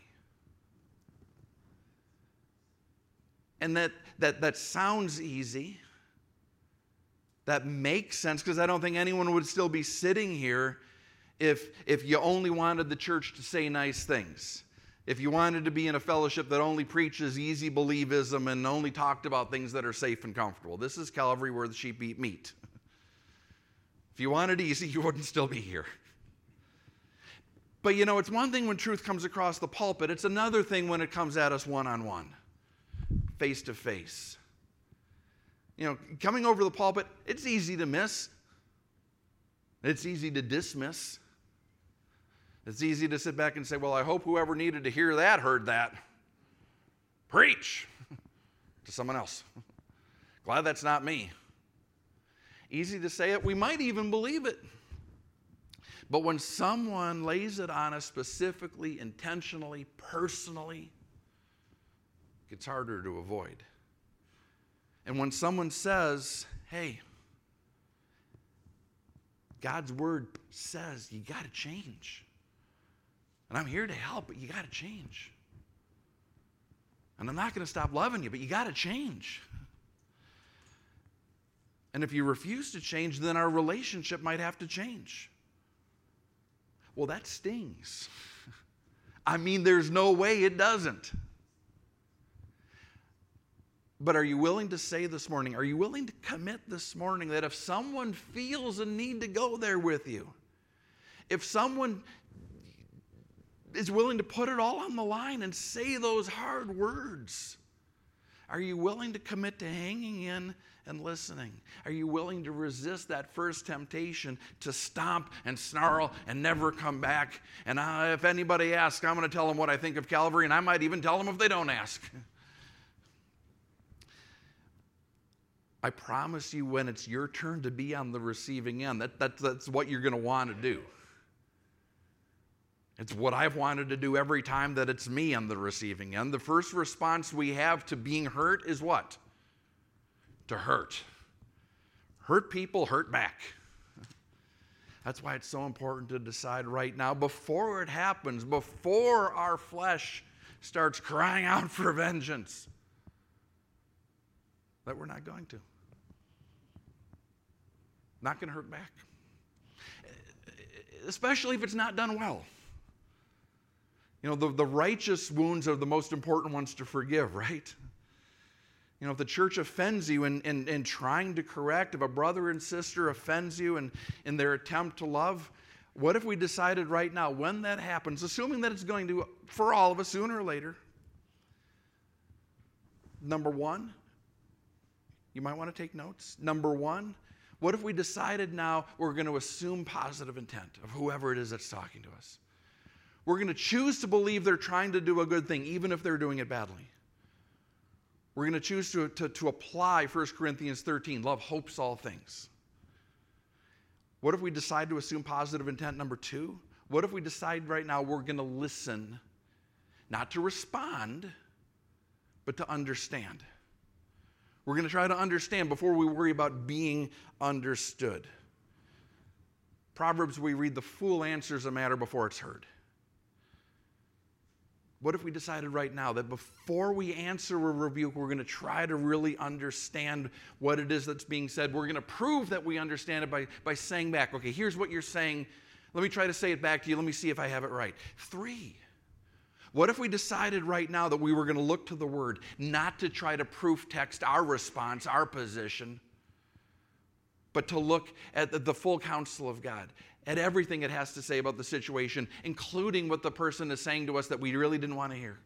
And that sounds easy. That makes sense, because I don't think anyone would still be sitting here if you only wanted the church to say nice things. If you wanted to be in a fellowship that only preaches easy believism and only talked about things that are safe and comfortable. This is Calvary, where the sheep eat meat. If you wanted easy, you wouldn't still be here. But it's one thing when truth comes across the pulpit. It's another thing when it comes at us one-on-one, face-to-face. Coming over the pulpit, it's easy to miss. It's easy to dismiss. It's easy to sit back and say, well, I hope whoever needed to hear that heard that. Preach to someone else. Glad that's not me. Easy to say it. We might even believe it. But when someone lays it on us specifically, intentionally, personally, it gets harder to avoid. And when someone says, hey, God's word says you got to change. And I'm here to help, but you got to change. And I'm not going to stop loving you, but you got to change. And if you refuse to change, then our relationship might have to change. Well, that stings. I mean, there's no way it doesn't. But are you willing to say this morning, are you willing to commit this morning that if someone feels a need to go there with you, if someone is willing to put it all on the line and say those hard words, Are you willing to commit to hanging in and listening? Are you willing to resist that first temptation to stomp and snarl and never come back? And if anybody asks, I'm going to tell them what I think of Calvary, and I might even tell them if they don't ask. I promise you, when it's your turn to be on the receiving end, that's what you're going to want to do. It's what I've wanted to do every time that it's me on the receiving end. The first response we have to being hurt is what? To hurt. Hurt people, hurt back. That's why it's so important to decide right now, before it happens, before our flesh starts crying out for vengeance, that we're not going to. Not going to hurt back. Especially if it's not done well. You know, the righteous wounds are the most important ones to forgive, right? You know, if the church offends you in trying to correct, if a brother and sister offends you in their attempt to love, what if we decided right now, when that happens, assuming that it's going to, for all of us, sooner or later, number one, you might want to take notes. Number one, what if we decided now we're going to assume positive intent of whoever it is that's talking to us? We're going to choose to believe they're trying to do a good thing, even if they're doing it badly. We're going to choose to apply 1 Corinthians 13, love hopes all things. What if we decide to assume positive intent? Number two, what if we decide right now we're going to listen, not to respond, but to understand? We're going to try to understand before we worry about being understood. Proverbs, we read, the fool answers a matter before it's heard. What if we decided right now that before we answer a rebuke, we're going to try to really understand what it is that's being said? We're going to prove that we understand it by saying back, okay, here's what you're saying. Let me try to say it back to you. Let me see if I have it right. Three, what if we decided right now that we were going to look to the Word, not to try to proof text our response, our position, but to look at the full counsel of God, at everything it has to say about the situation, including what the person is saying to us that we really didn't want to hear?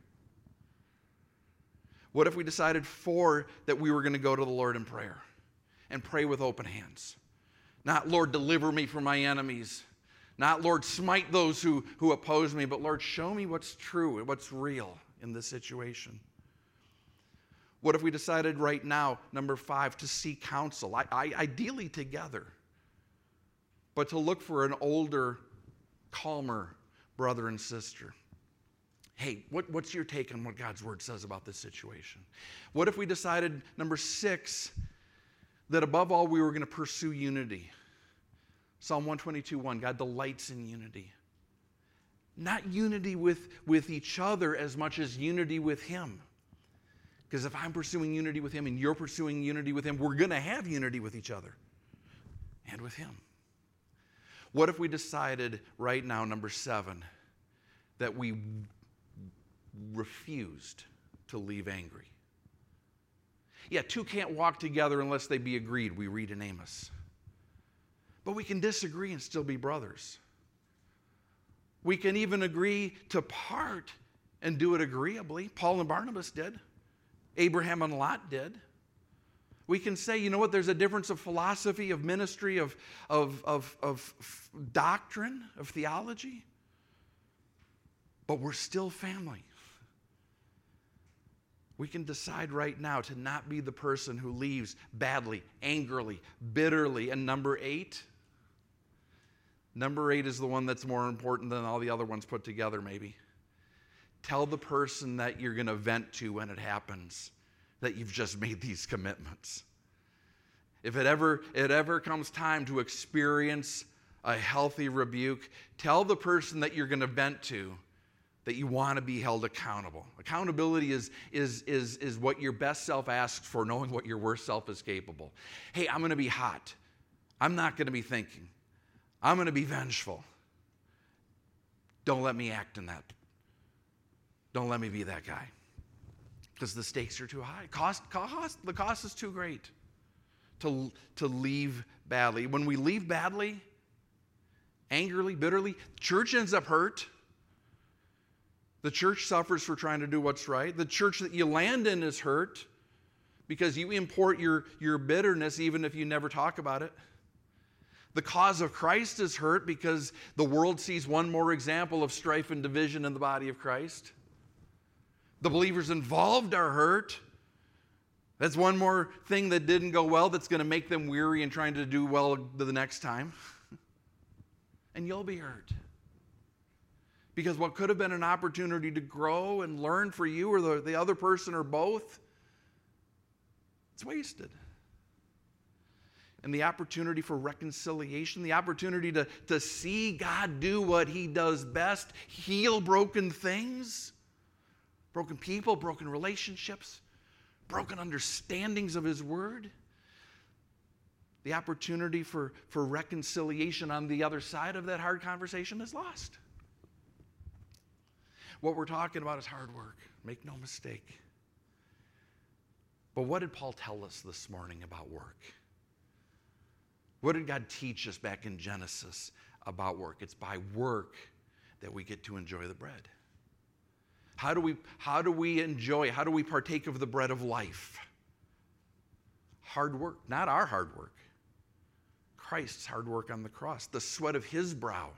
What if we decided, four, that we were going to go to the Lord in prayer and pray with open hands? Not, Lord, deliver me from my enemies. Not, Lord, smite those who oppose me, but Lord, show me what's true and what's real in this situation. What if we decided right now, number five, to seek counsel, ideally together, but to look for an older, calmer brother and sister? Hey, what's your take on what God's Word says about this situation? What if we decided, number six, that above all we were going to pursue unity? Psalm 122:1, God delights in unity. Not unity with each other as much as unity with Him. Because if I'm pursuing unity with Him and you're pursuing unity with Him, we're going to have unity with each other and with Him. What if we decided right now, number seven, that we refused to leave angry? Yeah, two can't walk together unless they be agreed, we read in Amos. But we can disagree and still be brothers. We can even agree to part and do it agreeably. Paul and Barnabas did. Abraham and Lot did. We can say, you know what, there's a difference of philosophy, of ministry, of doctrine, of theology, but we're still family. We can decide right now to not be the person who leaves badly, angrily, bitterly. And number eight is the one that's more important than all the other ones put together, maybe. Tell the person that you're going to vent to when it happens that you've just made these commitments. If it ever comes time to experience a healthy rebuke, tell the person that you're going to vent to that you want to be held accountable. Accountability is what your best self asks for, knowing what your worst self is capable. Hey, I'm going to be hot. I'm not going to be thinking. I'm going to be vengeful. Don't let me act in that. Don't let me be that guy. Because the stakes are too high. The cost is too great to leave badly. When we leave badly, angrily, bitterly, the church ends up hurt. The church suffers for trying to do what's right. The church that you land in is hurt. because you import your bitterness even if you never talk about it. The cause of Christ is hurt because the world sees one more example of strife and division in the body of Christ. The believers involved are hurt. That's one more thing that didn't go well that's going to make them weary in trying to do well the next time. And you'll be hurt. Because what could have been an opportunity to grow and learn for you or the other person or both, it's wasted. And the opportunity for reconciliation, the opportunity to see God do what He does best, heal broken things, broken people, broken relationships, broken understandings of His Word. The opportunity for reconciliation on the other side of that hard conversation is lost. What we're talking about is hard work. Make no mistake. But what did Paul tell us this morning about work? What did God teach us back in Genesis about work? It's by work that we get to enjoy the bread. How do we enjoy, how do we partake of the bread of life? Hard work, not our hard work. Christ's hard work on the cross, the sweat of His brow.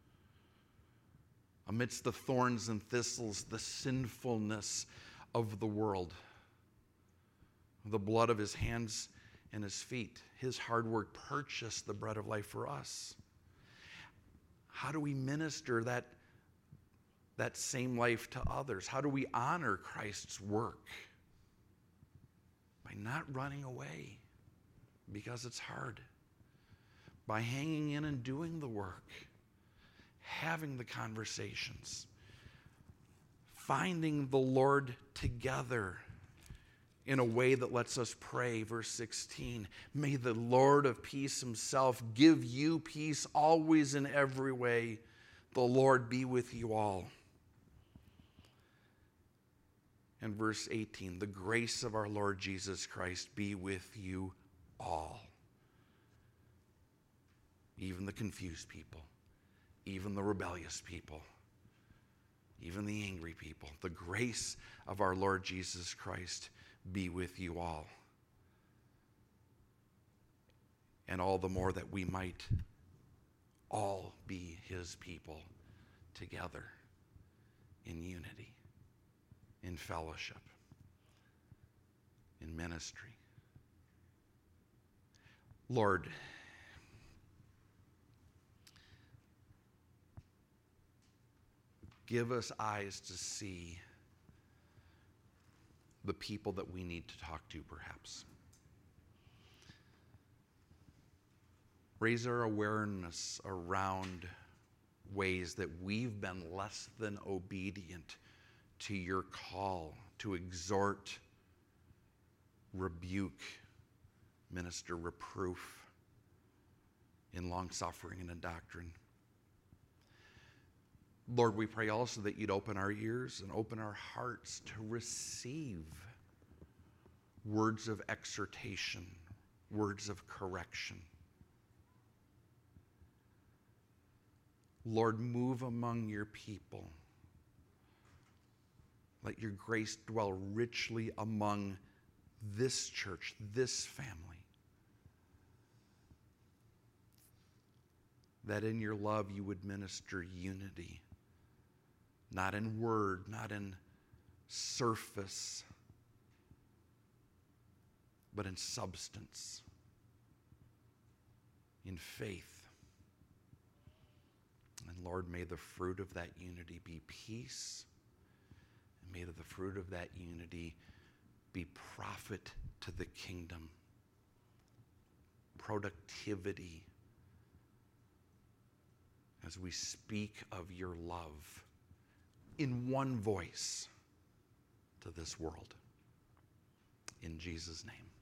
Amidst the thorns and thistles, the sinfulness of the world. The blood of His hands and His feet. His hard work purchased the bread of life for us. How do we minister that same life to others? How do we honor Christ's work? By not running away because it's hard. By hanging in and doing the work. Having the conversations. Finding the Lord together in a way that lets us pray. Verse 16, may the Lord of peace Himself give you peace always in every way. The Lord be with you all. And verse 18, the grace of our Lord Jesus Christ be with you all. Even the confused people, even the rebellious people, even the angry people. The grace of our Lord Jesus Christ be with you all. And all the more that we might all be His people together in unity, in fellowship, in ministry. Lord, give us eyes to see the people that we need to talk to, perhaps. Raise our awareness around ways that we've been less than obedient to your call to exhort, rebuke, minister reproof in long-suffering and in doctrine. Lord, we pray also that you'd open our ears and open our hearts to receive words of exhortation, words of correction. Lord, move among your people. Let your grace dwell richly among this church, this family. That in your love you would minister unity. Not in word, not in surface, but in substance, in faith. And Lord, may the fruit of that unity be peace, and may the fruit of that unity be profit to the kingdom, productivity, as we speak of your love in one voice to this world. In Jesus' name.